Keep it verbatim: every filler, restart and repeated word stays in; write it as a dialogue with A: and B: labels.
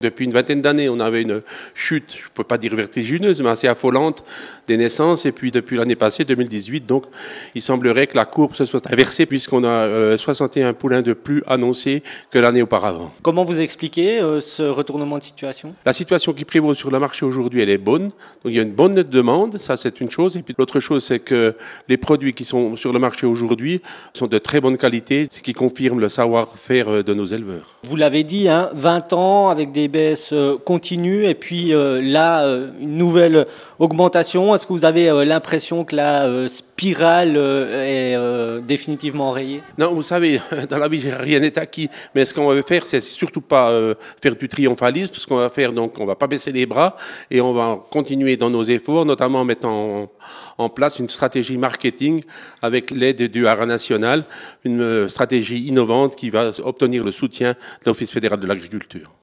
A: Depuis une vingtaine d'années, on avait une chute, je ne peux pas dire vertigineuse, mais assez affolante des naissances. Et puis depuis l'année passée, deux mille dix-huit, donc, il semblerait que la courbe se soit inversée puisqu'on a euh, soixante et un poulains de plus annoncés que l'année auparavant.
B: Comment vous expliquez euh, ce retournement de situation ?
A: La situation qui prévaut sur le marché aujourd'hui, elle est bonne. Donc il y a une bonne demande, ça c'est une chose. Et puis l'autre chose, c'est que les produits qui sont sur le marché aujourd'hui sont de très bonne qualité, ce qui confirme le savoir-faire de nos éleveurs.
B: Vous l'avez dit, hein, vingt ans avec des baisses continues et puis euh, là, euh, une nouvelle augmentation. Est-ce que vous avez euh, l'impression que la euh, spirale euh, est euh, définitivement enrayée ?
A: Non, vous savez, dans la vie, rien n'est acquis. Mais ce qu'on va faire, c'est surtout pas euh, faire du triomphalisme. Ce qu'on va faire, donc, on va pas baisser les bras et on va continuer dans nos efforts, notamment en mettant en, en place une stratégie marketing avec l'aide du Haras national, une stratégie innovante qui va obtenir le soutien de l'Office fédéral de l'agriculture.